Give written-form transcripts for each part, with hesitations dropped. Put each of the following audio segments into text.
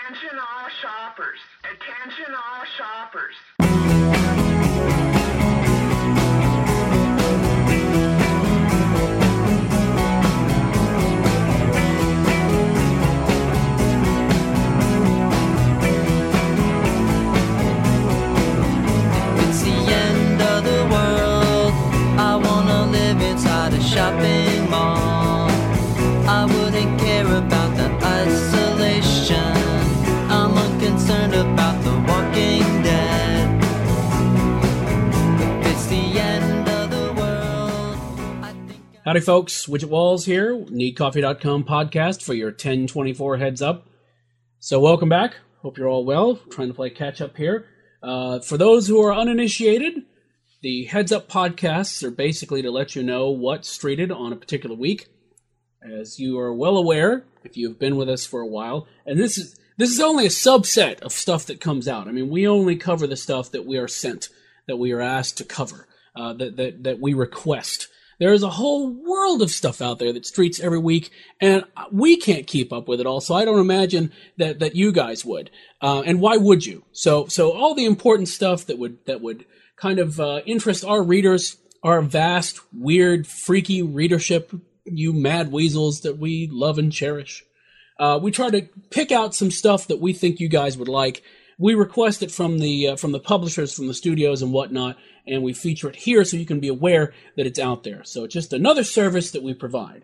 Attention all shoppers. Attention all shoppers. It's the end of the world. I wanna live inside a shopping mall. I wouldn't care about the isolation. I'm unconcerned about the Walking Dead. It's the end of the world. Howdy folks, Widget Walls here, NeedCoffee.com podcast for your 1024 heads up. So welcome back, hope you're all well, trying to play catch up here. For those who are uninitiated, the heads up podcasts are basically to let you know what's streeted on a particular week. As you are well aware, if you've been with us for a while, and this is only a subset of stuff that comes out. I mean, we only cover the stuff that we are sent, that we are asked to cover, that we request. There is a whole world of stuff out there that streets every week, and we can't keep up with it all, so I don't imagine that you guys would. And why would you? So all the important stuff that would kind of interest our readers, our vast, weird, freaky readership, you mad weasels that we love and cherish. We try to pick out some stuff that we think you guys would like. We request it from the publishers, from the studios and whatnot, and we feature it here so you can be aware that it's out there. So it's just another service that we provide.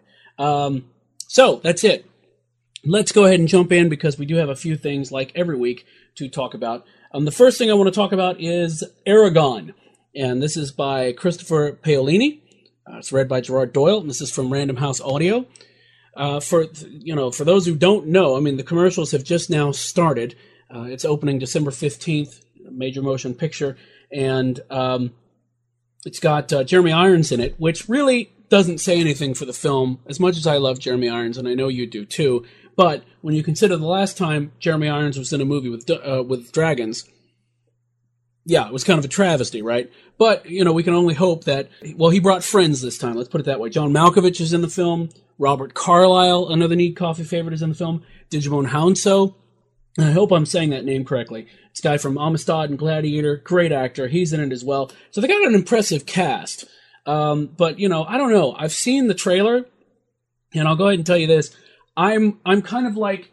So that's it. Let's go ahead and jump in because we do have a few things like every week to talk about. The first thing I want to talk about is Eragon, and this is by Christopher Paolini. It's read by Gerard Doyle, and this is from Random House Audio. For those who don't know, I mean, the commercials have just now started. It's opening December 15th, major motion picture, and it's got Jeremy Irons in it, which really doesn't say anything for the film, as much as I love Jeremy Irons, and I know you do too. But when you consider the last time Jeremy Irons was in a movie with dragons, yeah, it was kind of a travesty, right? But, we can only hope that, well, he brought friends this time, let's put it that way. John Malkovich is in the film. Robert Carlyle, another Need Coffee favorite, is in the film. Digimon Hounsou. I hope I'm saying that name correctly. This guy from Amistad and Gladiator, great actor. He's in it as well. So they got an impressive cast. But, I don't know. I've seen the trailer, and I'll go ahead and tell you this. I'm kind of like,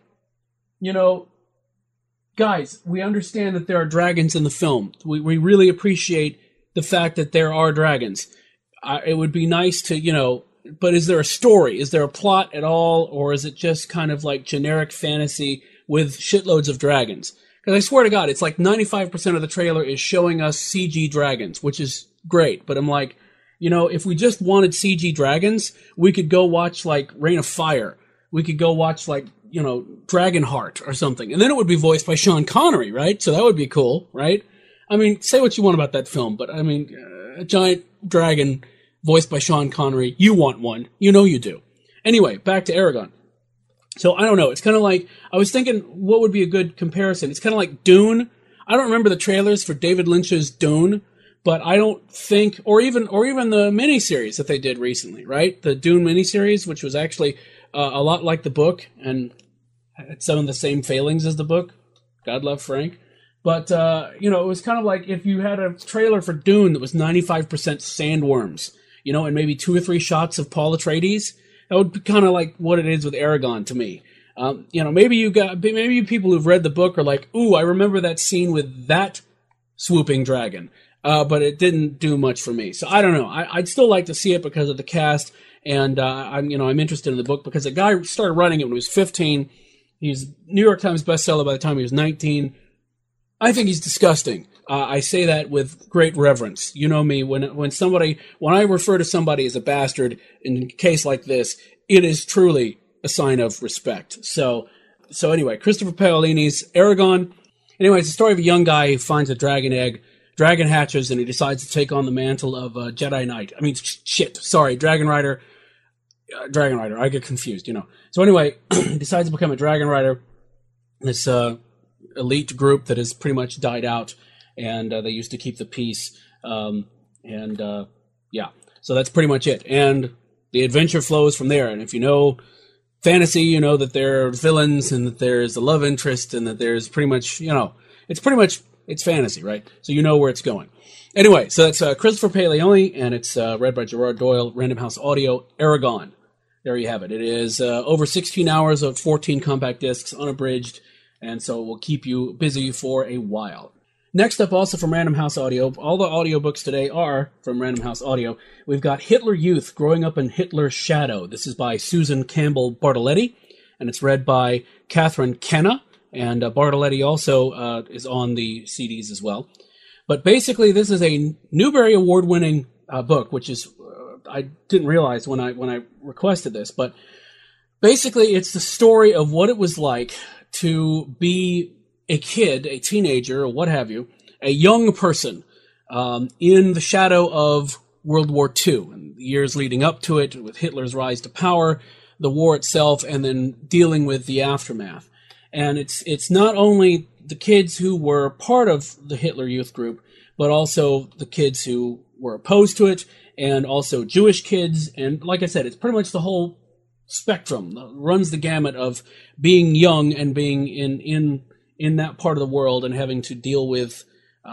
guys, we understand that there are dragons in the film. We really appreciate the fact that there are dragons. It would be nice to, but is there a story? Is there a plot at all? Or is it just kind of like generic fantasy with shitloads of dragons? Because I swear to God, it's like 95% of the trailer is showing us CG dragons, which is great. But I'm like, if we just wanted CG dragons, we could go watch like Reign of Fire. We could go watch like, Dragonheart or something. And then it would be voiced by Sean Connery, right? So that would be cool, right? I mean, say what you want about that film, but I mean, a giant dragon voiced by Sean Connery, you want one. You do. Anyway, back to Eragon. So I don't know. It's kind of like, I was thinking what would be a good comparison. It's kind of like Dune. I don't remember the trailers for David Lynch's Dune, but I don't think, or even the miniseries that they did recently, right? The Dune miniseries, which was actually a lot like the book and had some of the same failings as the book. God love Frank. But, it was kind of like if you had a trailer for Dune that was 95% sandworms, and maybe 2 or 3 shots of Paul Atreides. That would be kind of like what it is with Eragon to me. Maybe you people who've read the book are like, ooh, I remember that scene with that swooping dragon. But it didn't do much for me. So I don't know. I'd still like to see it because of the cast. And, I'm interested in the book because the guy started writing it when he was 15. He's New York Times bestseller by the time he was 19. I think he's disgusting. I say that with great reverence. You know me, when I refer to somebody as a bastard in a case like this, it is truly a sign of respect. So anyway, Christopher Paolini's Eragon. Anyway, it's the story of a young guy who finds a dragon egg, dragon hatches, and he decides to take on the mantle of Jedi Knight. Dragon Rider. Dragon Rider. I get confused, So anyway, he decides to become a Dragon Rider. This elite group that has pretty much died out, and they used to keep the peace. So that's pretty much it. And the adventure flows from there. And if you know fantasy, you know, that there are villains and that there's a love interest and that there's pretty much, you know, it's fantasy, right? So you know where it's going. Anyway, so that's Christopher Paolioni, and it's read by Gerard Doyle, Random House Audio, Aragon. There you have it. It is over 16 hours of 14 compact discs, unabridged, and so it will keep you busy for a while. Next up, also from Random House Audio, all the audiobooks today are from Random House Audio. We've got Hitler Youth, Growing Up in Hitler's Shadow. This is by Susan Campbell Bartoletti, and it's read by Catherine Kenna, and Bartoletti also is on the CDs as well. But basically, this is a Newbery Award-winning book, which is, I didn't realize when I requested this, but basically it's the story of what it was like to be a kid, a teenager, or what have you, a young person in the shadow of World War II, and the years leading up to it, with Hitler's rise to power, the war itself, and then dealing with the aftermath. And it's not only the kids who were part of the Hitler Youth group, but also the kids who were opposed to it, and also Jewish kids, and like I said, it's pretty much the whole spectrum, runs the gamut of being young and being in that part of the world and having to deal with,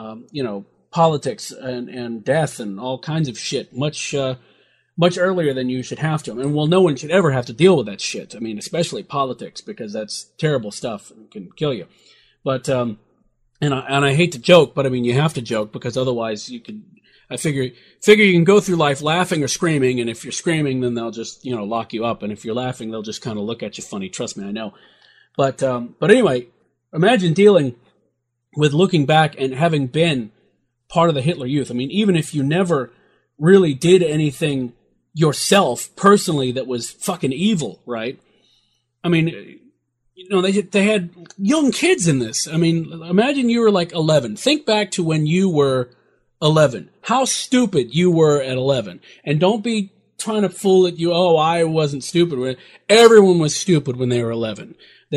politics and death and all kinds of shit much earlier than you should have to. And well, no one should ever have to deal with that shit. I mean, especially politics, because that's terrible stuff and can kill you. But and I hate to joke, but I mean, you have to joke, because otherwise you could. I figure you can go through life laughing or screaming, and if you're screaming, then they'll just lock you up, and if you're laughing, they'll just kind of look at you funny. Trust me, I know. But anyway, imagine dealing with looking back and having been part of the Hitler Youth. I mean, even if you never really did anything yourself personally that was fucking evil, right? I mean, they had young kids in this. I mean, imagine you were like 11. Think back to when you were 11. How stupid you were at 11. And don't be trying to fool at you, oh, I wasn't stupid. Everyone was stupid when they were 11.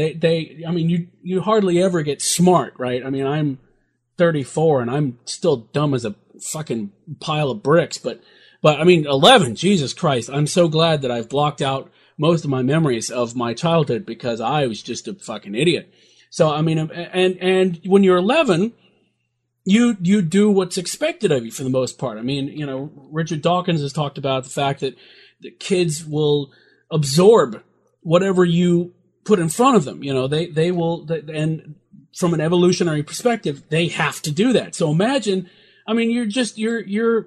You hardly ever get smart, right? I mean, I'm 34 and I'm still dumb as a fucking pile of bricks, but I mean, 11, Jesus Christ. I'm so glad that I've blocked out most of my memories of my childhood, because I was just a fucking idiot. So, I mean, and when you're 11, you do what's expected of you for the most part. I mean, Richard Dawkins has talked about the fact that the kids will absorb whatever you put in front of them. They will, and from an evolutionary perspective, they have to do that. So imagine, I mean, you're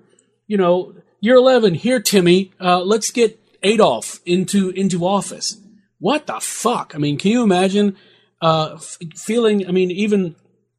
11. Here, Timmy, let's get Adolf into office. What the fuck? I mean, can you imagine feeling? I mean, even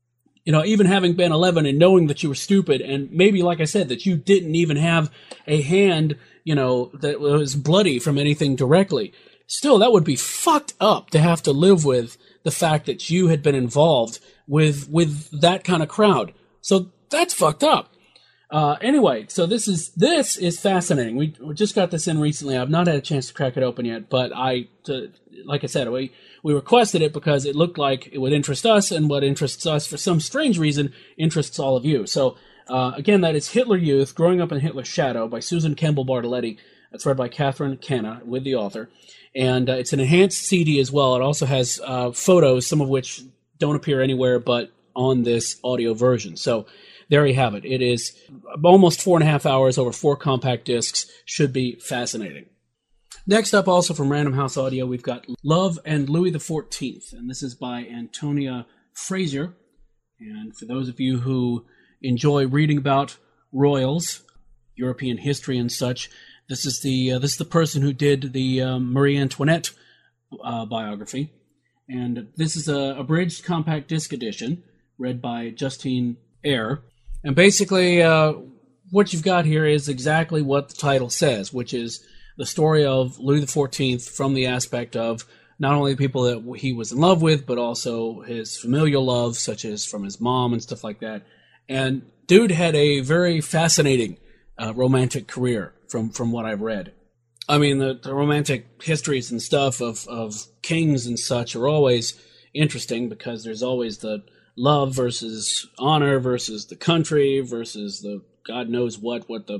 having been 11 and knowing that you were stupid, and maybe, like I said, that you didn't even have a hand, that was bloody from anything directly. Still, that would be fucked up to have to live with the fact that you had been involved with that kind of crowd. So that's fucked up. Anyway, so this is fascinating. We just got this in recently. I've not had a chance to crack it open yet, but like I said, we requested it because it looked like it would interest us, and what interests us, for some strange reason, interests all of you. So, again, that is Hitler Youth, Growing Up in Hitler's Shadow by Susan Campbell Bartoletti. That's read by Catherine Kenna with the author. And it's an enhanced CD as well. It also has photos, some of which don't appear anywhere but on this audio version. So there you have it. It is almost 4.5 hours over 4 compact discs. Should be fascinating. Next up, also from Random House Audio, we've got Love and Louis XIV. And this is by Antonia Fraser. And for those of you who enjoy reading about royals, European history and such, this is the person who did the Marie Antoinette biography, and this is a abridged compact disc edition read by Justine Eyre. And basically, what you've got here is exactly what the title says, which is the story of Louis XIV from the aspect of not only the people that he was in love with, but also his familial love, such as from his mom and stuff like that. And dude had a very fascinating romantic career. From what I've read. I mean, the romantic histories and stuff of kings and such are always interesting, because there's always the love versus honor versus the country versus the God knows what the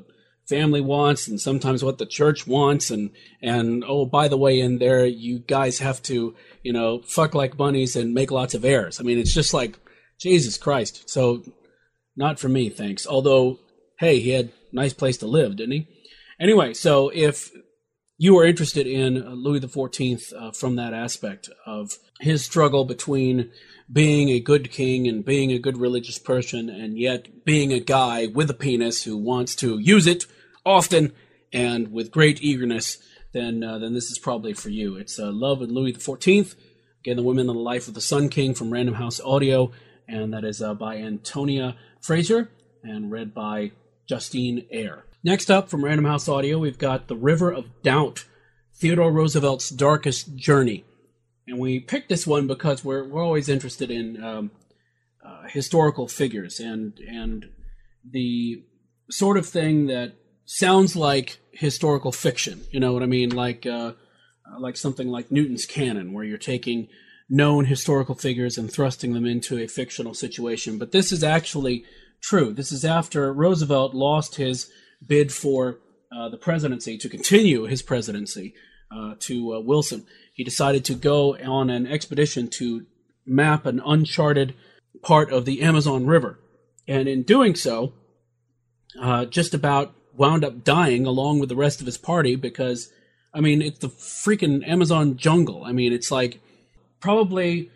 family wants and sometimes what the church wants. And oh, by the way, in there, you guys have to, fuck like bunnies and make lots of heirs. I mean, it's just like, Jesus Christ. So not for me, thanks. Although, hey, he had a nice place to live, didn't he? Anyway, so if you are interested in Louis XIV from that aspect of his struggle between being a good king and being a good religious person and yet being a guy with a penis who wants to use it often and with great eagerness, then this is probably for you. It's Love and Louis XIV, again, The Women and the Life of the Sun King from Random House Audio, and that is by Antonia Fraser and read by Justine Eyre. Next up from Random House Audio, we've got The River of Doubt, Theodore Roosevelt's Darkest Journey. And we picked this one because we're always interested in historical figures and the sort of thing that sounds like historical fiction. You know what I mean? Like something like Newton's Canon, where you're taking known historical figures and thrusting them into a fictional situation. But this is actually true. This is after Roosevelt lost his bid for the presidency, to continue his presidency, to Wilson. He decided to go on an expedition to map an uncharted part of the Amazon River. And in doing so, just about wound up dying along with the rest of his party because, I mean, it's the freaking Amazon jungle. I mean, it's like probably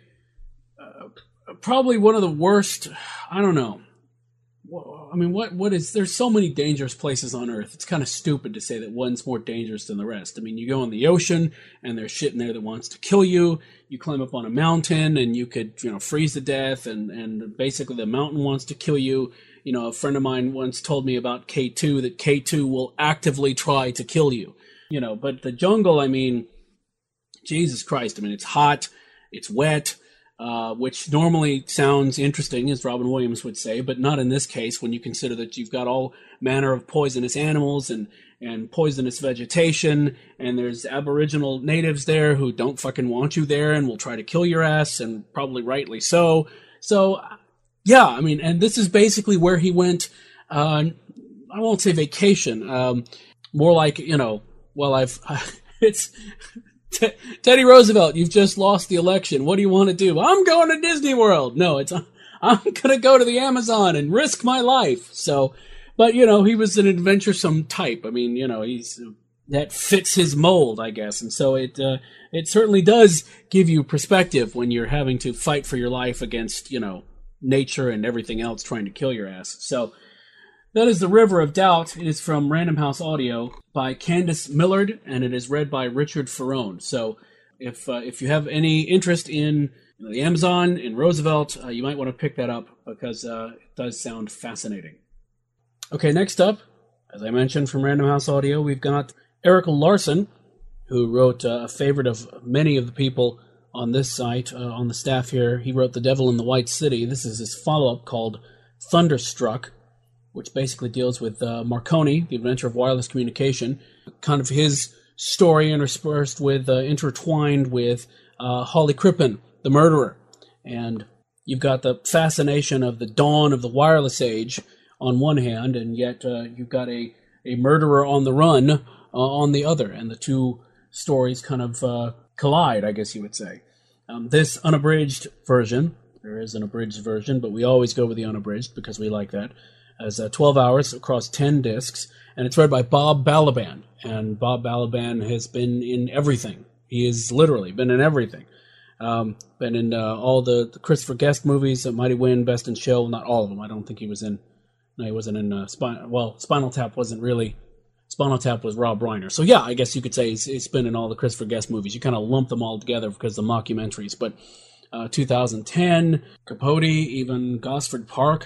one of the worst, I don't know. I mean, what is, there's so many dangerous places on Earth. It's kind of stupid to say that one's more dangerous than the rest. I mean, you go in the ocean and there's shit in there that wants to kill you. You climb up on a mountain and you could, freeze to death and basically the mountain wants to kill you. A friend of mine once told me about K2, that K2 will actively try to kill you. But the jungle, I mean, Jesus Christ. I mean, it's hot, it's wet, which normally sounds interesting, as Robin Williams would say, but not in this case when you consider that you've got all manner of poisonous animals and poisonous vegetation, and there's aboriginal natives there who don't fucking want you there and will try to kill your ass, and probably rightly so. So, yeah, I mean, and this is basically where he went, I won't say vacation, more like, it's... Teddy Roosevelt, you've just lost the election. What do you want to do? I'm going to Disney World. No, I'm going to go to the Amazon and risk my life. So, but, he was an adventuresome type. I mean, that fits his mold, I guess. And so it certainly does give you perspective when you're having to fight for your life against, nature and everything else trying to kill your ass. So, that is The River of Doubt. It is from Random House Audio by Candace Millard, and it is read by Richard Ferrone. So if you have any interest in the Amazon, in Roosevelt, you might want to pick that up because it does sound fascinating. Okay, next up, as I mentioned from Random House Audio, we've got Eric Larson, who wrote a favorite of many of the people on this site, on the staff here. He wrote The Devil in the White City. This is his follow-up called Thunderstruck, which basically deals with Marconi, the inventor of wireless communication, kind of his story interspersed with, intertwined with Holly Crippen, the murderer. And you've got the fascination of the dawn of the wireless age on one hand, and yet you've got a murderer on the run on the other, and the two stories kind of collide, I guess you would say. This unabridged version, there is an abridged version, but we always go with the unabridged because we like that, as 12 hours across 10 discs, and it's read by Bob Balaban. And Bob Balaban has been in everything. He has literally been in everything. Been in all the Christopher Guest movies, Mighty Wind, Best in Show, not all of them. I don't think he was in... No, he wasn't in... Spinal Tap wasn't really... Spinal Tap was Rob Reiner. So yeah, I guess you could say he's been in all the Christopher Guest movies. You kind of lump them all together because of the mockumentaries. But 2010, Capote, even Gosford Park...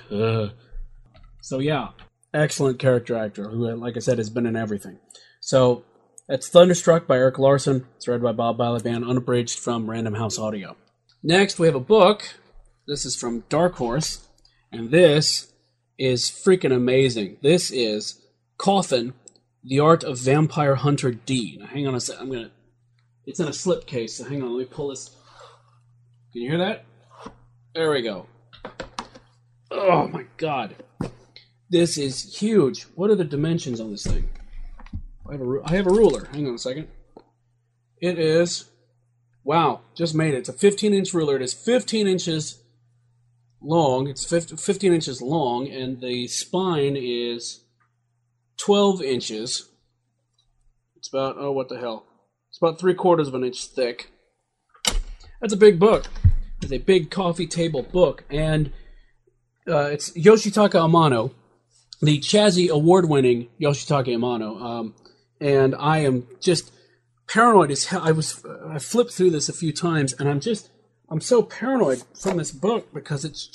So yeah, excellent character actor who, like I said, has been in everything. So that's Thunderstruck by Eric Larson. It's read by Bob Balaban, unabridged from Random House Audio. Next, we have a book. This is from Dark Horse, and this is freaking amazing. This is Coffin, The Art of Vampire Hunter D. Now, hang on a sec. It's in a slipcase, so hang on. Let me pull this. Can you hear that? There we go. Oh, my God. This is huge. What are the dimensions on this thing? I have a ruler. Hang on a second. It is, wow, just made it. It's a 15-inch ruler. It is 15 inches long. It's 15 inches long, and the spine is 12 inches. It's about, oh, what the hell? It's about 3/4 of an inch thick. That's a big book. It's a big coffee table book, and it's Yoshitaka Amano, the Chazzy award-winning Yoshitaka Amano, and I am just paranoid as hell. I flipped through this a few times, and I'm so paranoid from this book because it's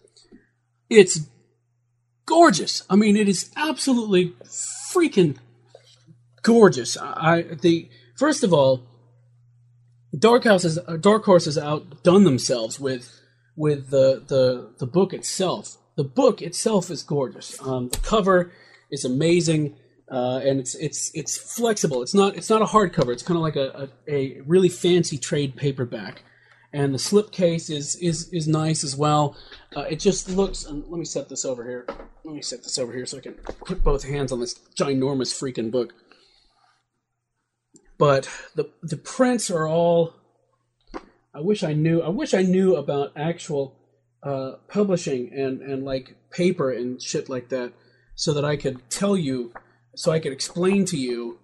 gorgeous. I mean, it is absolutely freaking gorgeous. First of all, Dark Horse has outdone themselves with the book itself. The book itself is gorgeous. The cover is amazing, and it's flexible. It's not a hardcover. It's kind of like a really fancy trade paperback. And the slipcase is nice as well. It just looks. Let me set this over here. So I can put both hands on this ginormous freaking book. But the prints are all. I wish I knew about actual publishing and like paper and shit like that, so that I could tell you, so I could explain to you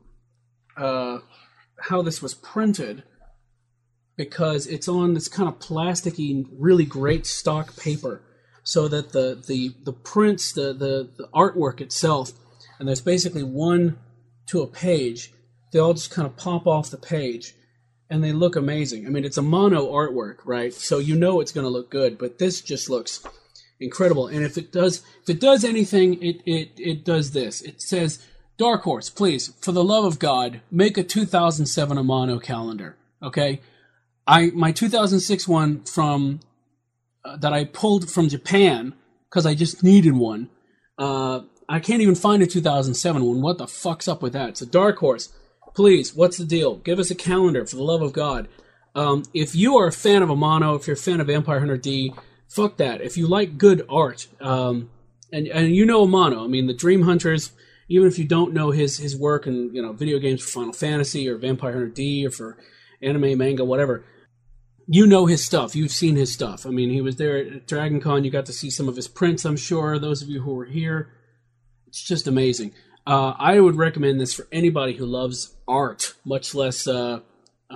how this was printed. Because it's on this kind of plasticky, really great stock paper, so that the prints, the artwork itself, and there's basically one to a page. They all just kind of pop off the page, and they look amazing. I mean, it's a mono artwork, right? So you know it's going to look good, but this just looks incredible. And if it does anything, it does this. It says, Dark Horse, please, for the love of God, make a 2007 Amano calendar, okay? My 2006 one from that I pulled from Japan because I just needed one. I can't even find a 2007 one. What the fuck's up with that? So Dark Horse, please, what's the deal? Give us a calendar for the love of God. If you are a fan of Amano, if you're a fan of Vampire Hunter D, fuck that. If you like good art, and you know Amano, I mean the Dream Hunters. Even if you don't know his work in video games for Final Fantasy or Vampire Hunter D or for anime, manga, whatever. You know his stuff. You've seen his stuff. I mean, he was there at Dragon Con. You got to see some of his prints, I'm sure. Those of you who were here. It's just amazing. I would recommend this for anybody who loves art, much less just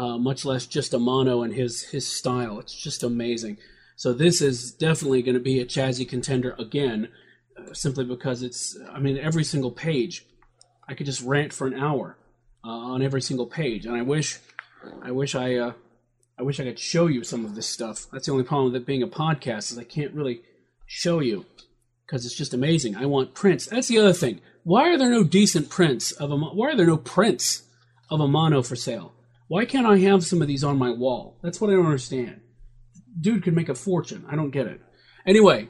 Amano and his style. It's just amazing. So this is definitely going to be a Chazzy contender again, simply because every single page. I could just rant for an hour on every single page, and I wish I could show you some of this stuff. That's the only problem with it being a podcast, is I can't really show you because it's just amazing. I want prints. That's the other thing. Why are there no decent prints of Why are there no prints of Amano for sale? Why can't I have some of these on my wall? That's what I don't understand. Dude could make a fortune. I don't get it. Anyway,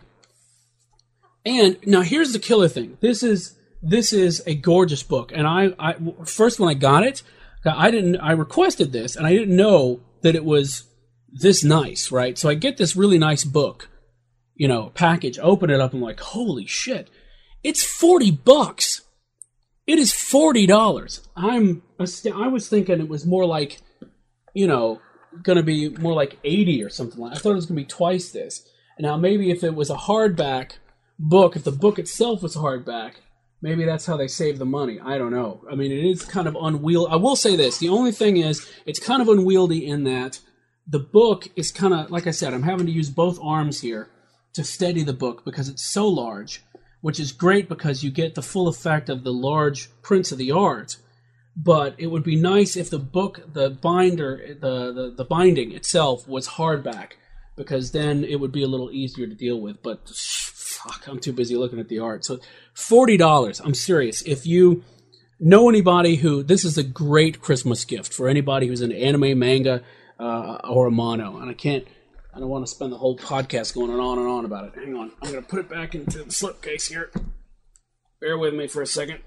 and now here's the killer thing. This is a gorgeous book, and I first when I got it, I requested this, and I didn't know that it was this nice, right? So I get this really nice book, package, open it up, and I'm like, holy shit, it's $40. It is $40. I was thinking it was more like, going to be more like 80 or something like that. I thought it was going to be twice this. And now maybe if it was a hardback book, if the book itself was hardback, maybe that's how they save the money. I don't know. I mean, it is kind of unwieldy. I will say this. The only thing is, it's kind of unwieldy in that the book is kind of, like I said, I'm having to use both arms here to steady the book because it's so large, which is great because you get the full effect of the large prints of the art. But it would be nice if the book, the binder, the binding itself was hardback, because then it would be a little easier to deal with. But fuck, I'm too busy looking at the art. So $40. I'm serious. If you know anybody this is a great Christmas gift for anybody who's into anime, manga, or Amano. And I don't want to spend the whole podcast going on and on about it. Hang on. I'm going to put it back into the slipcase here. Bear with me for a second.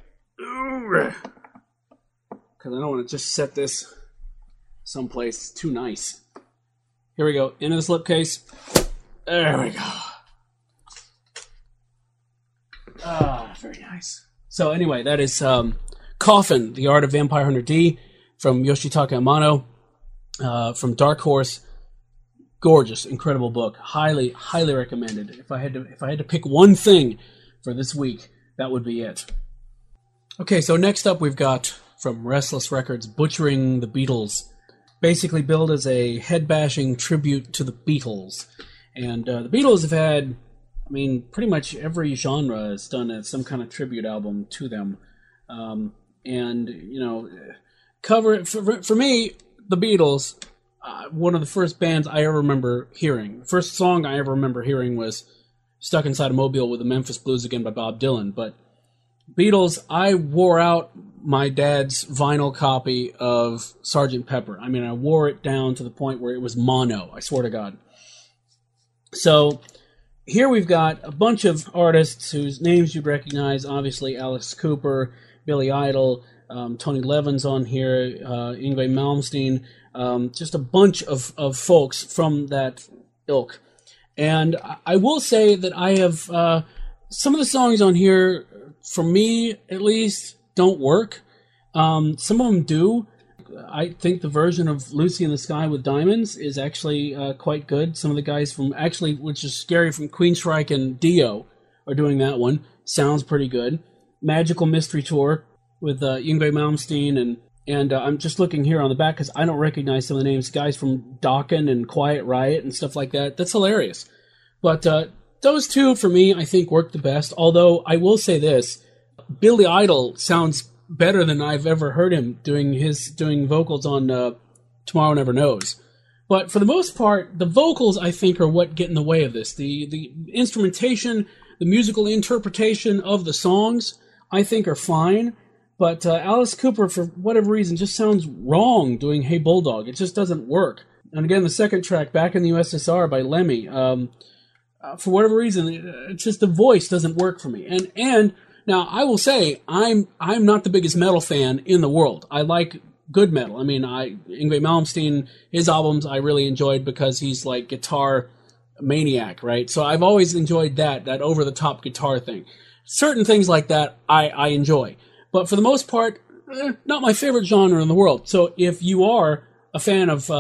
Because I don't want to just set this someplace. It's too nice. Here we go. Into the slipcase. There we go. very nice. So anyway, that is Coffin, The Art of Vampire Hunter D from Yoshitaka Amano from Dark Horse. Gorgeous, incredible book. Highly, highly recommended. If I had to pick one thing for this week, that would be it. Okay, so next up we've got from Restless Records, Butchering the Beatles. Basically billed as a head-bashing tribute to the Beatles. And the Beatles have had, I mean, pretty much every genre has done some kind of tribute album to them. And, you know, for me, the Beatles, one of the first bands I ever remember hearing. The first song I ever remember hearing was Stuck Inside a Mobile with the Memphis Blues Again by Bob Dylan. But Beatles, I wore out my dad's vinyl copy of Sgt. Pepper. I mean, I wore it down to the point where it was mono, I swear to God. So here we've got a bunch of artists whose names you'd recognize. Obviously, Alice Cooper, Billy Idol, Tony Levin's on here, Yngwie Malmsteen, just a bunch of folks from that ilk. And I will say that I have some of the songs on here, for me at least, don't work. Some of them do. I think the version of Lucy in the Sky with Diamonds is actually quite good. Some of the guys from, actually, which is scary, from Queensryche and Dio are doing that one. Sounds pretty good. Magical Mystery Tour with Yngwie Malmsteen, and I'm just looking here on the back because I don't recognize some of the names. Guys from Dokken and Quiet Riot and stuff like that. That's hilarious. But those two, for me, I think work the best. Although, I will say this, Billy Idol sounds better than I've ever heard him doing vocals on Tomorrow Never Knows. But for the most part, the vocals, I think, are what get in the way of this. The instrumentation, the musical interpretation of the songs, I think, are fine. But Alice Cooper, for whatever reason, just sounds wrong doing Hey Bulldog. It just doesn't work. And again, the second track, Back in the USSR by Lemmy, for whatever reason, it's just the voice doesn't work for me. And now, I will say, I'm not the biggest metal fan in the world. I like good metal. I mean, Yngwie Malmsteen, his albums I really enjoyed because he's like guitar maniac, right? So I've always enjoyed that over-the-top guitar thing. Certain things like that I enjoy. But for the most part, not my favorite genre in the world. So if you are a fan of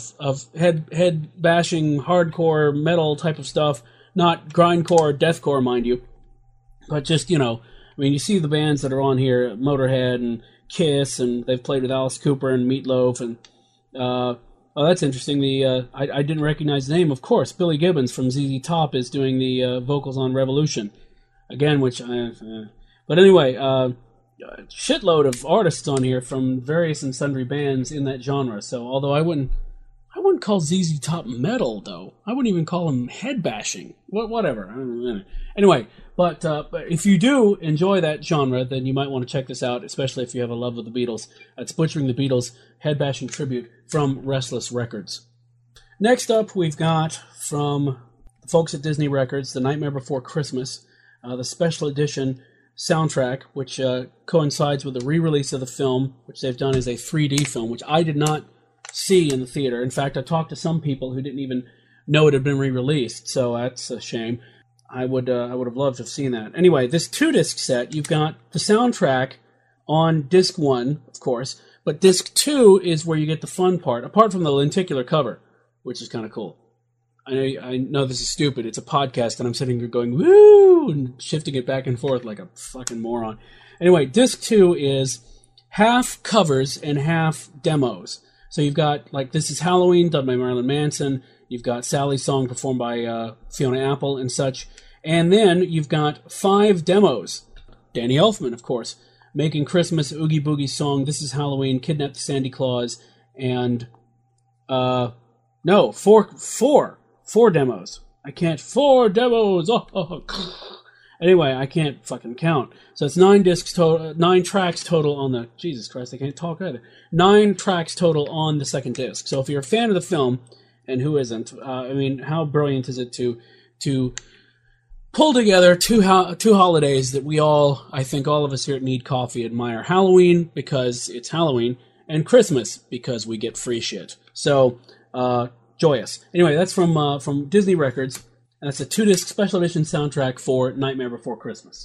head-bashing, hardcore metal type of stuff, not grindcore or deathcore, mind you, but just, you know, I mean, you see the bands that are on here, Motorhead and Kiss, and they've played with Alice Cooper and Meatloaf, and oh, that's interesting. I didn't recognize the name, of course. Billy Gibbons from ZZ Top is doing the vocals on Revolution, again, which but anyway, shitload of artists on here from various and sundry bands in that genre. So, although I wouldn't call ZZ Top metal, though. I wouldn't even call them head bashing. Whatever. Anyway. But if you do enjoy that genre, then you might want to check this out, especially if you have a love of the Beatles. It's Butchering the Beatles, head-bashing tribute from Restless Records. Next up, we've got from the folks at Disney Records, The Nightmare Before Christmas, the special edition soundtrack, which coincides with the re-release of the film, which they've done as a 3D film, which I did not see in the theater. In fact, I talked to some people who didn't even know it had been re-released, so that's a shame. I would have loved to have seen that. Anyway, this 2-disc set, you've got the soundtrack on disc 1, of course, but disc 2 is where you get the fun part, apart from the lenticular cover, which is kind of cool. I know this is stupid. It's a podcast, and I'm sitting here going, woo, and shifting it back and forth like a fucking moron. Anyway, disc 2 is half covers and half demos. So you've got, like, This Is Halloween, done by Marilyn Manson. You've got Sally's Song performed by Fiona Apple and such. And then you've got 5 demos. Danny Elfman, of course. Making Christmas, Oogie Boogie Song, This Is Halloween, Kidnap the Sandy Claus, and... no, 4 demos. I can't... 4 demos! Oh. Anyway, I can't fucking count. So it's 9 tracks total on the... Jesus Christ, I can't talk either. 9 tracks total on the second disc. So if you're a fan of the film... And who isn't? I mean, how brilliant is it to pull together two holidays that we all, I think all of us here at Need Coffee admire. Halloween, because it's Halloween, and Christmas, because we get free shit. So, joyous. Anyway, that's from Disney Records, and that's a 2-disc special edition soundtrack for Nightmare Before Christmas.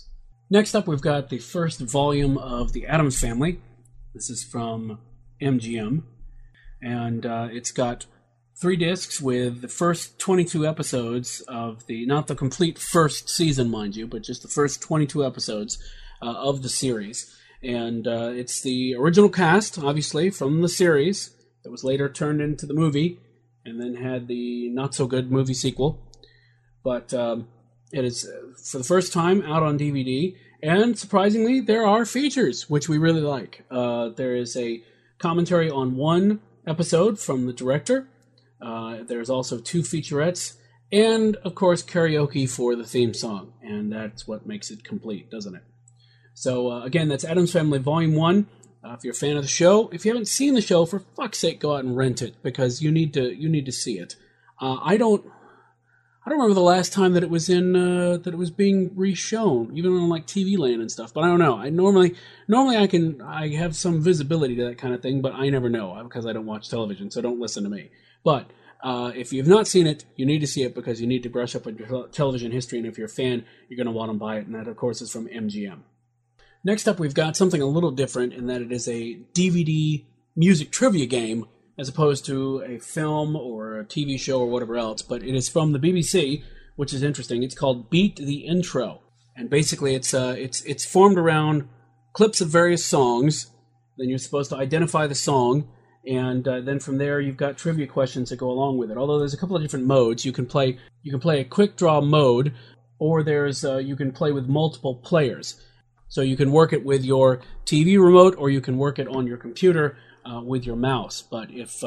Next up, we've got the first volume of The Addams Family. This is from MGM, and it's got 3 discs with the first 22 episodes of not the complete first season, mind you, but just the first 22 episodes of the series. And it's the original cast, obviously, from the series that was later turned into the movie and then had the not-so-good movie sequel. But it is, for the first time, out on DVD. And surprisingly, there are features, which we really like. There is a commentary on one episode from the director. There's also 2 featurettes. And, of course, karaoke for the theme song. And that's what makes it complete, doesn't it? So, again, that's Addams Family Volume 1. If you're a fan of the show, if you haven't seen the show, for fuck's sake, go out and rent it, because you need to see it. I don't remember the last time that it was that it was being re-shown, even on like TV Land and stuff. But I don't know. I normally I have some visibility to that kind of thing, but I never know because I don't watch television, so don't listen to me. But if you've not seen it, you need to see it because you need to brush up on your television history, and if you're a fan, you're going to want to buy it, and that, of course, is from MGM. Next up, we've got something a little different in that it is a DVD music trivia game as opposed to a film or a TV show or whatever else, but it is from the BBC, which is interesting. It's called Beat the Intro, and basically it's formed around clips of various songs. Then you're supposed to identify the song, and then from there you've got trivia questions that go along with it. Although there's a couple of different modes. You can play a quick draw mode, or you can play with multiple players. So you can work it with your TV remote, or you can work it on your computer with your mouse. But if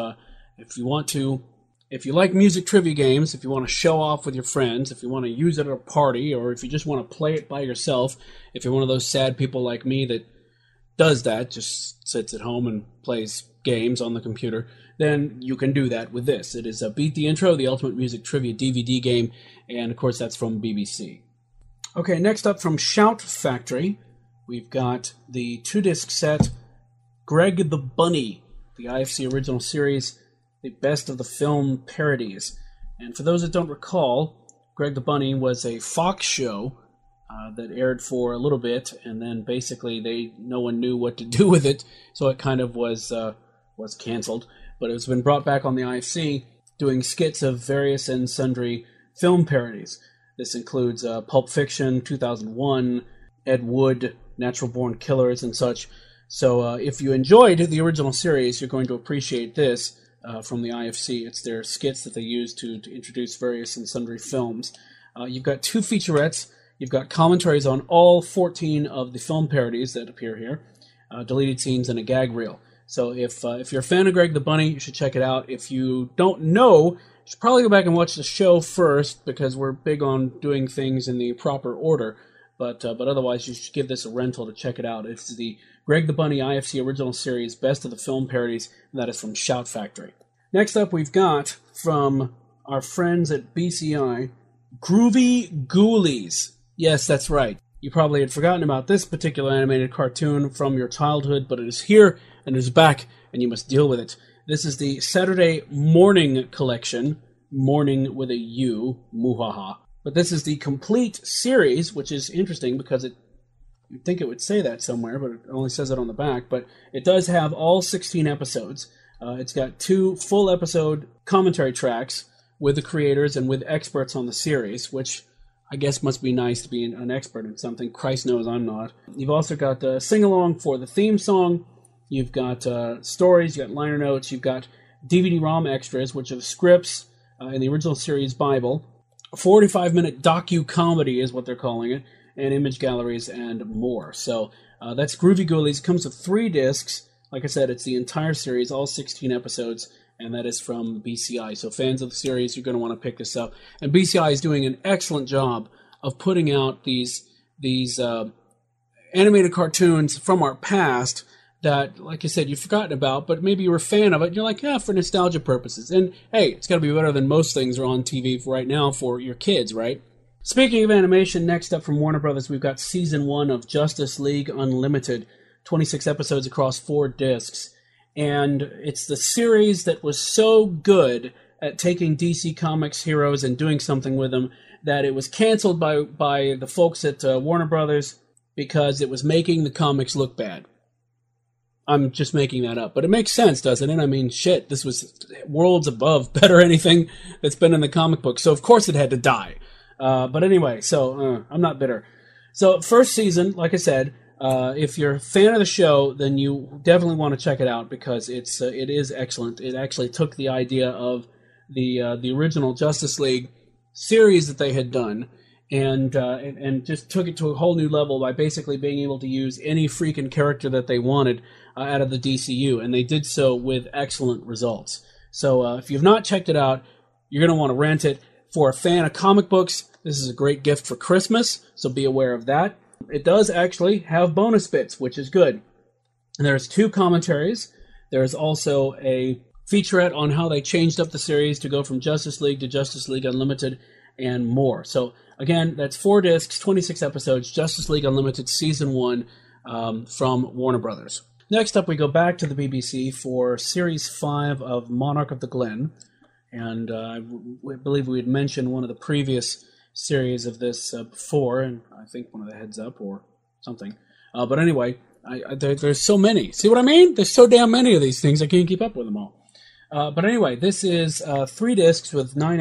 you like music trivia games, if you want to show off with your friends, if you want to use it at a party, or if you just want to play it by yourself, if you're one of those sad people like me that does that, just sits at home and plays games on the computer, then you can do that with this. It is Beat the Intro, the Ultimate Music Trivia DVD game, and of course that's from BBC. Okay, next up from Shout Factory, we've got the 2-disc set, Greg the Bunny, the IFC original series, the best of the film parodies. And for those that don't recall, Greg the Bunny was a Fox show that aired for a little bit, and then basically no one knew what to do with it, so it kind of was canceled. But it's been brought back on the IFC, doing skits of various and sundry film parodies. This includes Pulp Fiction, 2001, Ed Wood, Natural Born Killers, and such. So if you enjoyed the original series, you're going to appreciate this from the IFC. It's their skits that they use to introduce various and sundry films. You've got 2 featurettes. You've got commentaries on all 14 of the film parodies that appear here, deleted scenes, and a gag reel. So if you're a fan of Greg the Bunny, you should check it out. If you don't know, you should probably go back and watch the show first, because we're big on doing things in the proper order. But otherwise, you should give this a rental to check it out. It's the Greg the Bunny IFC original series, best of the film parodies, and that is from Shout Factory. Next up, we've got from our friends at BCI, Groovy Ghoulies. Yes, that's right. You probably had forgotten about this particular animated cartoon from your childhood, but it is here and it is back, and you must deal with it. This is the Saturday Morning Collection, morning with a U, muhaha. But this is the complete series, which is interesting because you'd think it would say that somewhere, but it only says it on the back. But it does have all 16 episodes. It's got 2 full episode commentary tracks with the creators and with experts on the series, which I guess must be nice to be an expert in something. Christ knows I'm not. You've also got the sing-along for the theme song. You've got stories, you've got liner notes, you've got DVD-ROM extras, which are the scripts in the original series Bible. A 45-minute docu-comedy is what they're calling it, and image galleries and more. So that's Groovy Ghoulies. It comes with 3 discs. Like I said, it's the entire series, all 16 episodes, and that is from BCI. So fans of the series, you're going to want to pick this up. And BCI is doing an excellent job of putting out these animated cartoons from our past that, like I said, you've forgotten about, but maybe you're a fan of it, and you're like, yeah, for nostalgia purposes. And, hey, it's got to be better than most things are on TV right now for your kids, right? Speaking of animation, next up from Warner Brothers, we've got Season 1 of Justice League Unlimited, 26 episodes across 4 discs. And it's the series that was so good at taking DC Comics heroes and doing something with them that it was canceled by the folks at Warner Brothers, because it was making the comics look bad. I'm just making that up. But it makes sense, doesn't it? I mean, shit, this was worlds above better anything that's been in the comic book. So, of course, it had to die. But anyway, so I'm not bitter. So, first season, like I said, if you're a fan of the show, then you definitely want to check it out because it is excellent. It actually took the idea of the original Justice League series that they had done and just took it to a whole new level by basically being able to use any freaking character that they wanted out of the DCU, and they did so with excellent results. So if you've not checked it out, you're going to want to rent it. For a fan of comic books, this is a great gift for Christmas, so be aware of that. It does actually have bonus bits, which is good. And there's 2 commentaries. There's also a featurette on how they changed up the series to go from Justice League to Justice League Unlimited and more. So, again, that's 4 discs, 26 episodes, Justice League Unlimited Season 1 from Warner Brothers. Next up, we go back to the BBC for Series 5 of Monarch of the Glen. And I believe we had mentioned one of the previous series of this before, and I think one of the heads up or something. But anyway, there's so many. See what I mean? There's so damn many of these things, I can't keep up with them all. But anyway, this is 3 discs with 10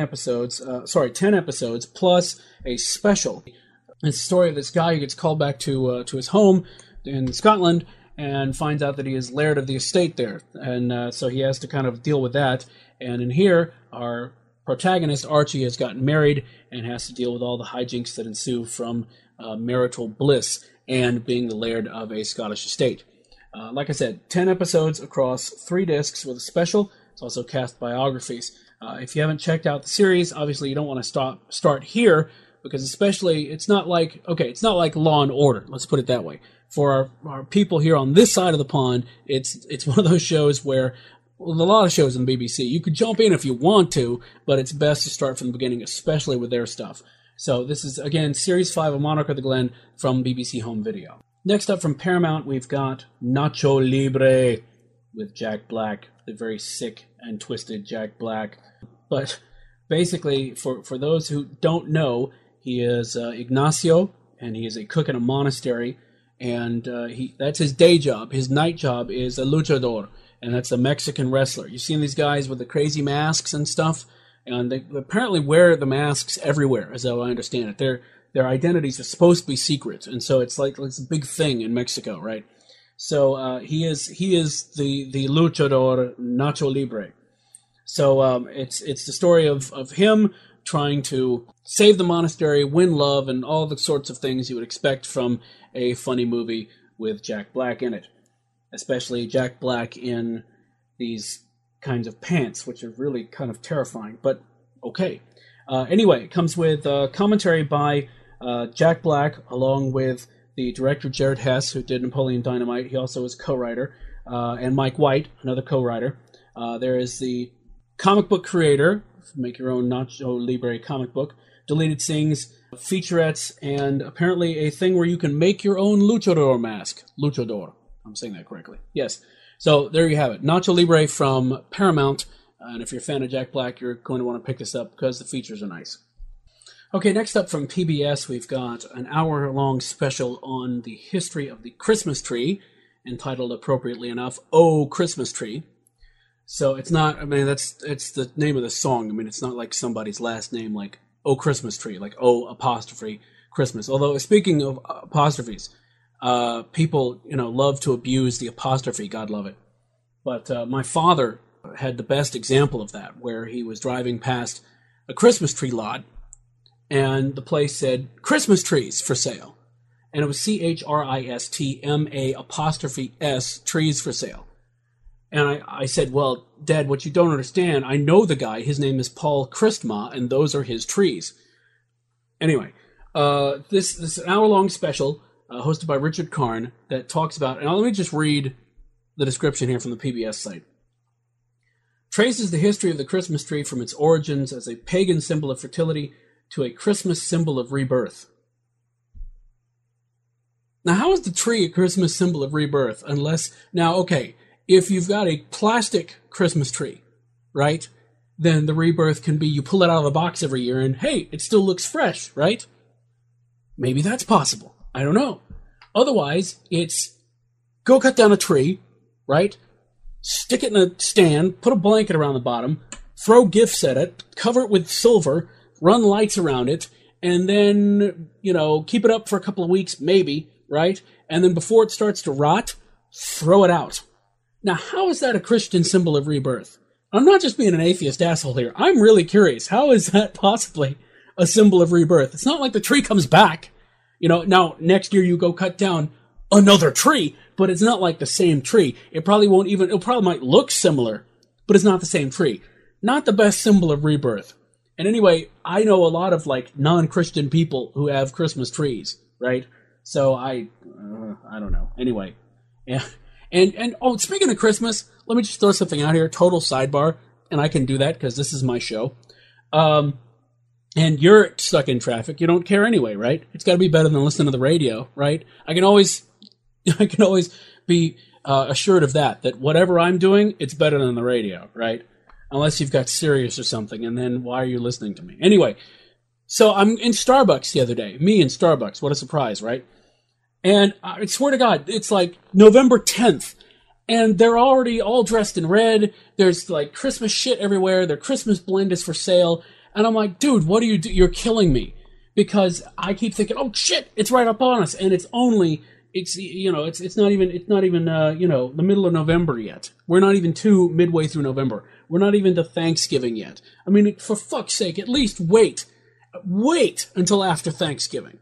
episodes, plus a special. It's the story of this guy who gets called back to his home in Scotland and finds out that he is laird of the estate there. And so he has to kind of deal with that. And in here, our protagonist, Archie, has gotten married and has to deal with all the hijinks that ensue from marital bliss and being the laird of a Scottish estate. Like I said, 10 episodes across 3 discs with a special. It's also cast biographies. If you haven't checked out the series, obviously you don't want to start here because especially it's not like Law and Order. Let's put it that way. For our people here on this side of the pond, it's one of those shows where a lot of shows on the BBC, you could jump in if you want to, but it's best to start from the beginning, especially with their stuff. So this is, again, Series 5 of Monarch of the Glen from BBC Home Video. Next up from Paramount, we've got Nacho Libre with Jack Black, the very sick and twisted Jack Black. But basically, for those who don't know, he is Ignacio, and he is a cook in a monastery, and that's his day job. His night job is a luchador, and that's a Mexican wrestler. You've seen these guys with the crazy masks and stuff, and they apparently wear the masks everywhere, as I understand it. Their identities are supposed to be secret, and so it's a big thing in Mexico, right? So he is the luchador Nacho Libre. So it's the story of him trying to save the monastery, win love, and all the sorts of things you would expect from a funny movie with Jack Black in it. Especially Jack Black in these kinds of pants, which are really kind of terrifying, but okay. Anyway, it comes with commentary by Jack Black, along with the director Jared Hess, who did Napoleon Dynamite. He also is co-writer, and Mike White, another co-writer. There is the comic book creator, make your own Nacho Libre comic book, deleted scenes, featurettes, and apparently a thing where you can make your own luchador mask. Luchador. I'm saying that correctly. Yes. So there you have it. Nacho Libre from Paramount. And if you're a fan of Jack Black, you're going to want to pick this up because the features are nice. Okay, next up from PBS, we've got an hour-long special on the history of the Christmas tree, entitled appropriately enough, Oh Christmas Tree. So it's not, it's the name of the song. It's not like somebody's last name, like Oh Christmas Tree, like Oh apostrophe Christmas. Although, speaking of apostrophes, people, love to abuse the apostrophe. God love it. But my father had the best example of that, where he was driving past a Christmas tree lot, and the place said, Christmas trees for sale. And it was CHRISTMA apostrophe S, trees for sale. And I said, well, Dad, what you don't understand, I know the guy. His name is Paul Christma, and those are his trees. Anyway, this is an hour-long special hosted by Richard Karn that talks about, and let me just read the description here from the PBS site. Traces the history of the Christmas tree from its origins as a pagan symbol of fertility to a Christmas symbol of rebirth. Now, how is the tree a Christmas symbol of rebirth? If you've got a plastic Christmas tree, right, then the rebirth can be you pull it out of the box every year and, hey, it still looks fresh, right? Maybe that's possible. I don't know. Otherwise, it's go cut down a tree, right? Stick it in a stand, put a blanket around the bottom, throw gifts at it, cover it with silver, run lights around it, and then, keep it up for a couple of weeks, maybe, right? And then before it starts to rot, throw it out. Now, how is that a Christian symbol of rebirth? I'm not just being an atheist asshole here. I'm really curious. How is that possibly a symbol of rebirth? It's not like the tree comes back. Now, next year you go cut down another tree, but it's not like the same tree. It probably might look similar, but it's not the same tree. Not the best symbol of rebirth. And anyway, I know a lot of non-Christian people who have Christmas trees, right? So I don't know. Anyway, yeah. And speaking of Christmas, let me just throw something out here. Total sidebar, and I can do that because this is my show. And you're stuck in traffic. You don't care anyway, right? It's got to be better than listening to the radio, right? I can always be assured of that whatever I'm doing, it's better than the radio, right? Unless you've got Sirius or something, and then why are you listening to me? Anyway, so I'm in Starbucks the other day. Me in Starbucks. What a surprise, right? And I swear to God, it's like November 10th, and they're already all dressed in red. There's Christmas shit everywhere. Their Christmas blend is for sale. And I'm like, dude, what do you do? You're killing me. Because I keep thinking, oh shit, it's right up on us. And it's not even the middle of November yet. We're not even midway through November. We're not even to Thanksgiving yet. I mean, for fuck's sake, at least wait until after Thanksgiving.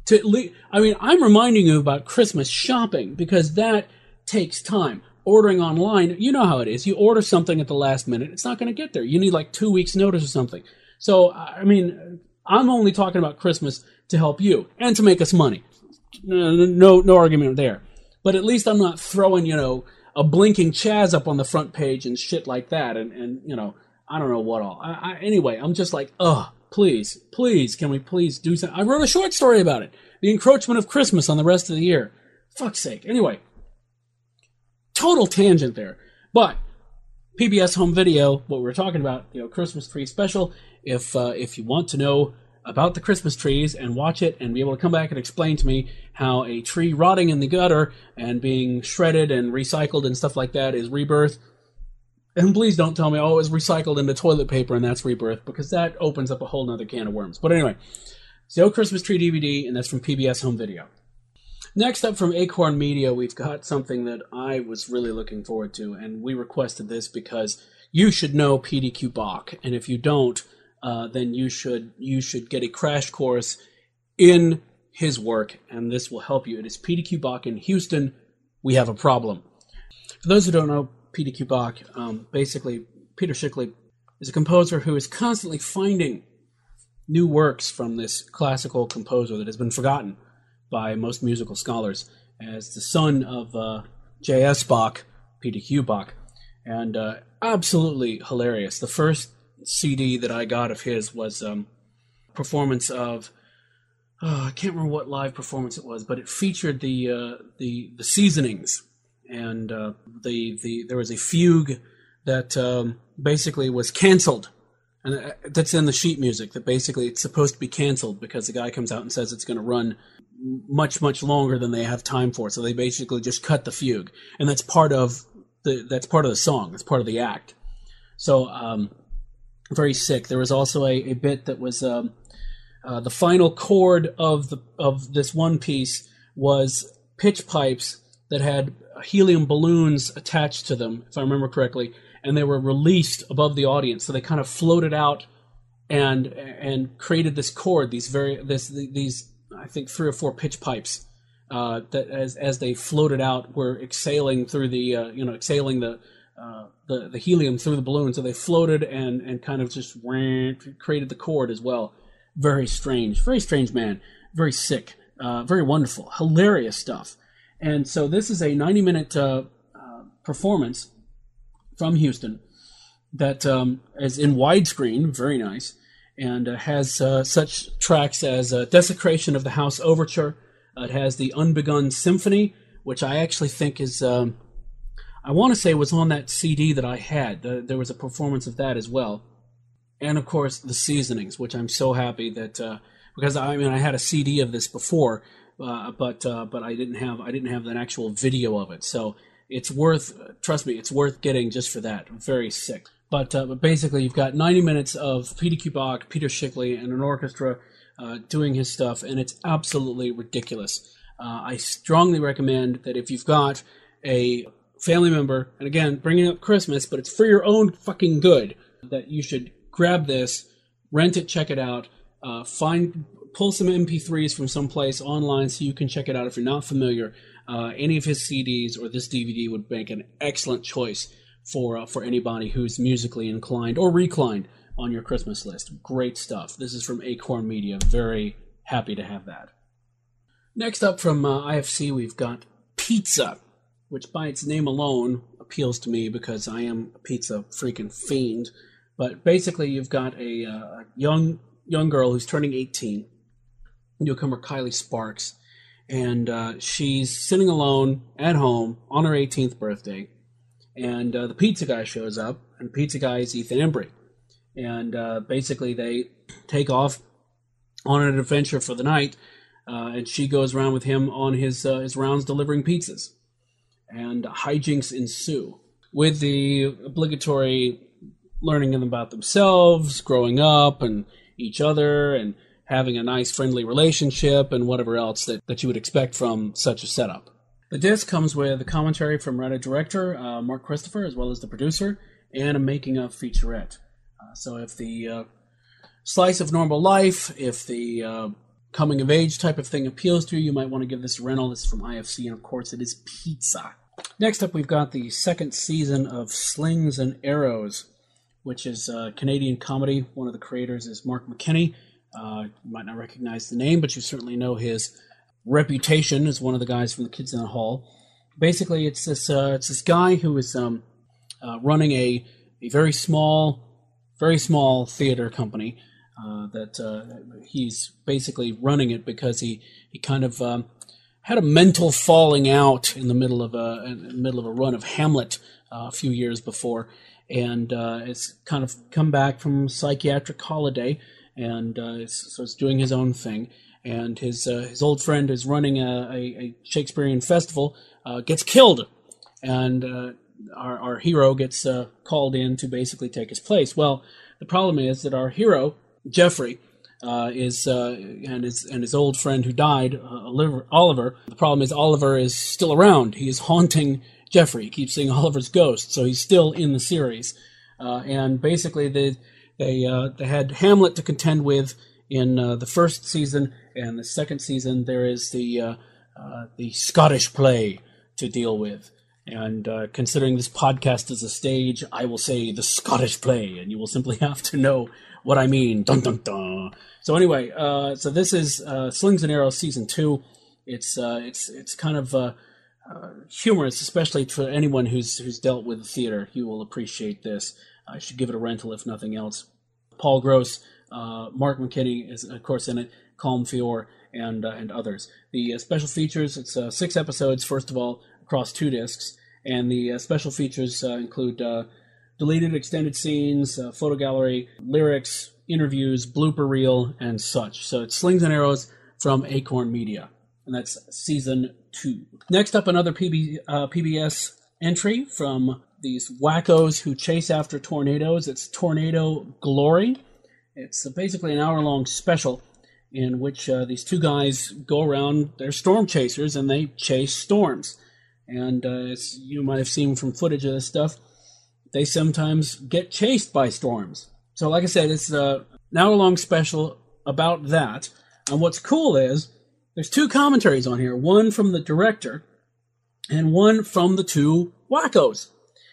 I'm reminding you about Christmas shopping because that takes time. Ordering online, you know how it is. You order something at the last minute, it's not going to get there. You need 2 weeks notice or something. So, I'm only talking about Christmas to help you and to make us money. No argument there. But at least I'm not throwing, a blinking Chaz up on the front page and shit like that. And I don't know what all. Anyway, I'm just like, please, can we please do something? I wrote a short story about it. The encroachment of Christmas on the rest of the year. Fuck's sake. Anyway, total tangent there. But PBS Home Video, what we were talking about, Christmas tree special. If you want to know about the Christmas trees and watch it and be able to come back and explain to me how a tree rotting in the gutter and being shredded and recycled and stuff like that is rebirth. And please don't tell me, it was recycled into toilet paper and that's rebirth, because that opens up a whole nother can of worms. But anyway, it's the Old Christmas Tree DVD, and that's from PBS Home Video. Next up from Acorn Media, we've got something that I was really looking forward to, and we requested this because you should know PDQ Bach, and if you don't, then you should get a crash course in his work, and this will help you. It is PDQ Bach in Houston. We have a problem. For those who don't know PDQ Bach, basically Peter Schickele is a composer who is constantly finding new works from this classical composer that has been forgotten by most musical scholars as the son of J.S. Bach, PDQ Bach, and absolutely hilarious. The first CD that I got of his was performance of I can't remember what live performance it was, but it featured the seasonings, and there was a fugue that basically was canceled, and that's in the sheet music. That basically it's supposed to be canceled because the guy comes out and says it's going to run much longer than they have time for. So they basically just cut the fugue, and that's part of the song. That's part of the act. So very sick. There was also a bit that was the final chord of this one piece was pitch pipes that had helium balloons attached to them, if I remember correctly, and they were released above the audience. So they kind of floated out and created this chord. These I think 3 or 4 pitch pipes that as they floated out were exhaling through exhaling the helium through the balloon. So they floated and kind of just created the chord as well. Very strange man. Very sick. Very wonderful. Hilarious stuff. And so this is a 90-minute performance from Houston that is in widescreen, very nice, and has such tracks as Desecration of the House Overture. It has the Unbegun Symphony, which I actually think is, I want to say was on that CD that I had. There was a performance of that as well. And, of course, The Seasonings, which I'm so happy that, because I had a CD of this before, but I didn't have an actual video of it. So it's worth, trust me, it's worth getting just for that. Very sick. But basically, you've got 90 minutes of Peter Kubak, Peter Schickly, and an orchestra doing his stuff, and it's absolutely ridiculous. I strongly recommend that if you've got a family member, and again, bringing up Christmas, but it's for your own fucking good, that you should grab this, rent it, check it out, pull some MP3s from someplace online so you can check it out if you're not familiar. Any of his CDs or this DVD would make an excellent choice for anybody who's musically inclined or reclined on your Christmas list. Great stuff. This is from Acorn Media. Very happy to have that. Next up from IFC, we've got Pizza, which by its name alone appeals to me because I am a pizza freaking fiend. But basically, you've got a young girl who's turning 18, newcomer Kylie Sparks, and she's sitting alone at home on her 18th birthday, and the pizza guy shows up, and the pizza guy is Ethan Embry. And basically, they take off on an adventure for the night, and she goes around with him on his rounds delivering pizzas. And hijinks ensue, with the obligatory learning about themselves, growing up, and each other, and having a nice, friendly relationship, and whatever else that you would expect from such a setup. The disc comes with a commentary from writer-director Mark Christopher, as well as the producer, and a making-of featurette. So if the slice of normal life, if the coming-of-age type of thing appeals to you, you might want to give this a rental. This is from IFC, and of course it is Pizza. Next up, we've got the second season of Slings and Arrows, which is a Canadian comedy. One of the creators is Mark McKinney. You might not recognize the name, but you certainly know his reputation as one of the guys from the Kids in the Hall. Basically, it's this guy who is running a very small theater company. That he's basically running it because he kind of had a mental falling out in the middle of a run of Hamlet a few years before, and it's kind of come back from psychiatric holiday, and so it's doing his own thing. And his old friend is running a Shakespearean festival, gets killed, and our hero gets called in to basically take his place. Well, the problem is that our hero, Jeffrey, and his old friend who died, Oliver. The problem is Oliver is still around. He is haunting Jeffrey. He keeps seeing Oliver's ghost, so he's still in the series. And basically, they had Hamlet to contend with in the first season, and the second season there is the Scottish play to deal with. And considering this podcast is a stage, I will say the Scottish play, and you will simply have to know what I mean. Dun dun dun. So anyway, so this is Slings and Arrows season 2. It's kind of humorous, especially for anyone who's dealt with theater. You will appreciate this. I should give it a rental if nothing else. Paul Gross, Mark McKinney is of course in it, Colm Feore, and others. The special features, it's 6 episodes, first of all, across 2 discs, and the special features include deleted extended scenes, photo gallery, lyrics, interviews, blooper reel, and such. So it's Slings and Arrows from Acorn Media, and that's season 2. Next up, another PBS entry from these wackos who chase after tornadoes. It's Tornado Glory. It's basically an hour-long special in which these 2 guys go around, they're storm chasers, and they chase storms. And as you might have seen from footage of this stuff, they sometimes get chased by storms. So like I said, it's an hour-long special about that. And what's cool is there's 2 commentaries on here, one from the director and one from the 2 wackos.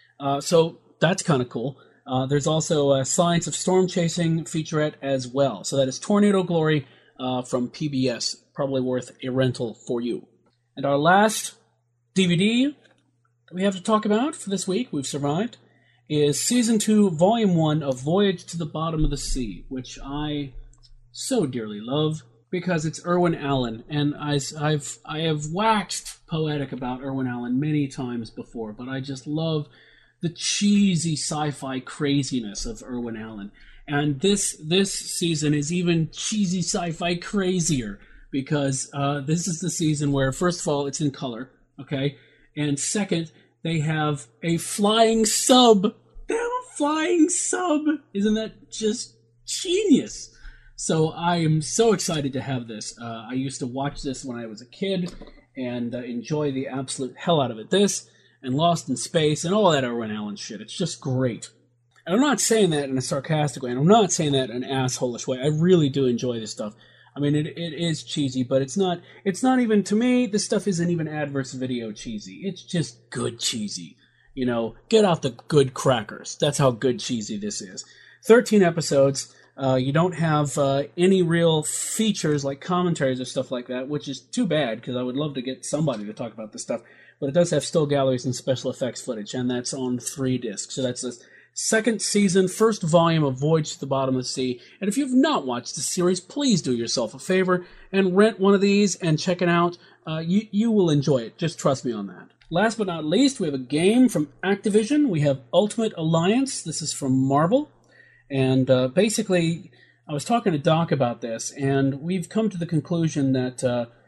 So that's kind of cool. There's also a Science of Storm Chasing featurette as well. So that is Tornado Glory from PBS. Probably worth a rental for you. And our last DVD that we have to talk about for this week, we've survived, is Season 2, Volume 1 of Voyage to the Bottom of the Sea, which I so dearly love because it's Irwin Allen. And I have waxed poetic about Irwin Allen many times before, but I just love the cheesy sci-fi craziness of Irwin Allen. And this season is even cheesy sci-fi crazier because this is the season where, first of all, it's in color, okay? And second, they have a flying sub. They have a flying sub! Isn't that just genius? So I am so excited to have this. I used to watch this when I was a kid and enjoy the absolute hell out of it. This and Lost in Space and all that Irwin Allen shit. It's just great. And I'm not saying that in a sarcastic way, and I'm not saying that in an asshole-ish way. I really do enjoy this stuff. I mean, it is cheesy, but it's not even, to me, this stuff isn't even adverse video cheesy. It's just good cheesy. You know, get out the good crackers. That's how good cheesy this is. 13 episodes. You don't have any real features like commentaries or stuff like that, which is too bad, because I would love to get somebody to talk about this stuff. But it does have still galleries and special effects footage, and that's on 3 discs. So that's the second season, first volume of Voyage to the Bottom of the Sea. And if you've not watched the series, please do yourself a favor and rent one of these and check it out. You will enjoy it. Just trust me on that. Last but not least, we have a game from Activision. We have Ultimate Alliance. This is from Marvel. And basically, I was talking to Doc about this, and we've come to the conclusion that,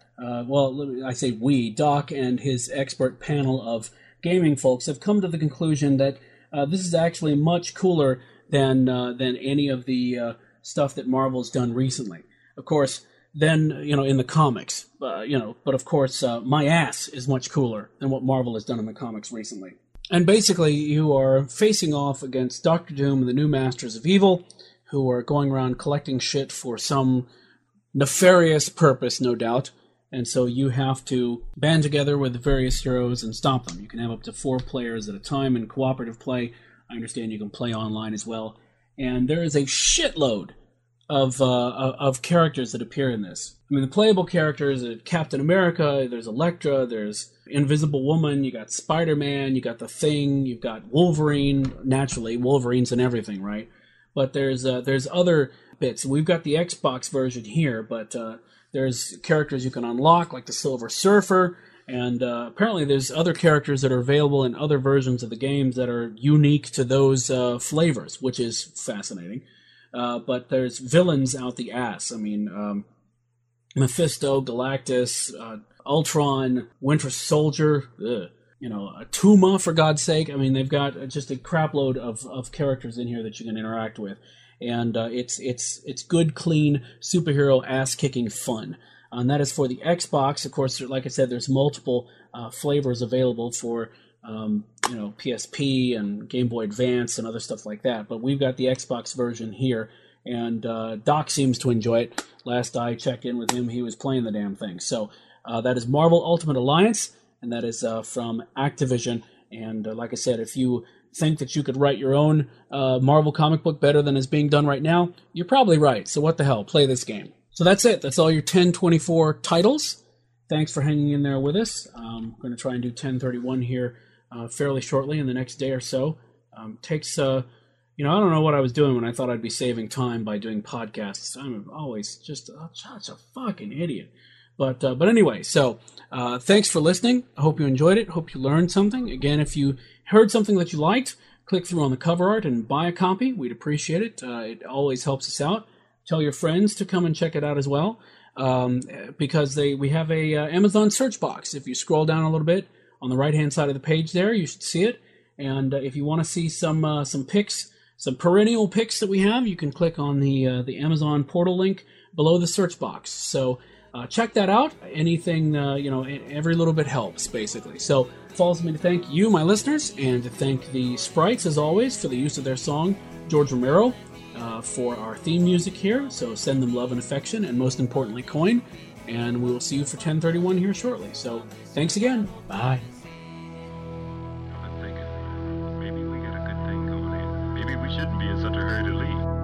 I say we, Doc and his expert panel of gaming folks have come to the conclusion that this is actually much cooler than any of the stuff that Marvel's done recently. Of course, then, in the comics, but of course, my ass is much cooler than what Marvel has done in the comics recently. And basically, you are facing off against Doctor Doom and the new Masters of Evil, who are going around collecting shit for some nefarious purpose, no doubt. And so you have to band together with the various heroes and stop them. You can have up to 4 players at a time in cooperative play. I understand you can play online as well. And there is a shitload of characters that appear in this. I mean, the playable characters are Captain America, there's Elektra, there's Invisible Woman, you got Spider-Man, you got The Thing, you've got Wolverine. Naturally, Wolverine's in everything, right? But there's other bits. We've got the Xbox version here, but there's characters you can unlock, like the Silver Surfer, and apparently there's other characters that are available in other versions of the games that are unique to those flavors, which is fascinating. But there's villains out the ass. I mean, Mephisto, Galactus, Ultron, Winter Soldier, Tuma, for God's sake. I mean, they've got just a crapload of characters in here that you can interact with. And it's good, clean, superhero ass-kicking fun. And that is for the Xbox. Of course, like I said, there's multiple flavors available for PSP and Game Boy Advance and other stuff like that. But we've got the Xbox version here, and Doc seems to enjoy it. Last I checked in with him, he was playing the damn thing. So that is Marvel Ultimate Alliance, and that is from Activision. And like I said, if you think that you could write your own Marvel comic book better than is being done right now, you're probably right. So what the hell? Play this game. So that's it. That's all your 1024 titles. Thanks for hanging in there with us. I'm going to try and do 1031 here fairly shortly in the next day or so. Takes, I don't know what I was doing when I thought I'd be saving time by doing podcasts. I'm always just such a fucking idiot. But anyway, so thanks for listening. I hope you enjoyed it. Hope you learned something. Again, if you heard something that you liked, click through on the cover art and buy a copy. We'd appreciate it. It always helps us out. Tell your friends to come and check it out as well, because we have a Amazon search box. If you scroll down a little bit on the right-hand side of the page there, you should see it. And if you want to see some pics, some perennial pics that we have, you can click on the Amazon portal link below the search box. So check that out. Anything, every little bit helps, basically. So it falls to me to thank you, my listeners, and to thank the Sprites, as always, for the use of their song, George Romero, for our theme music here. So send them love and affection, and most importantly, coin. And we will see you for 1031 here shortly. So thanks again. Bye. I've been thinking, maybe we got a good thing going in. Maybe we shouldn't be in such a hurry to leave.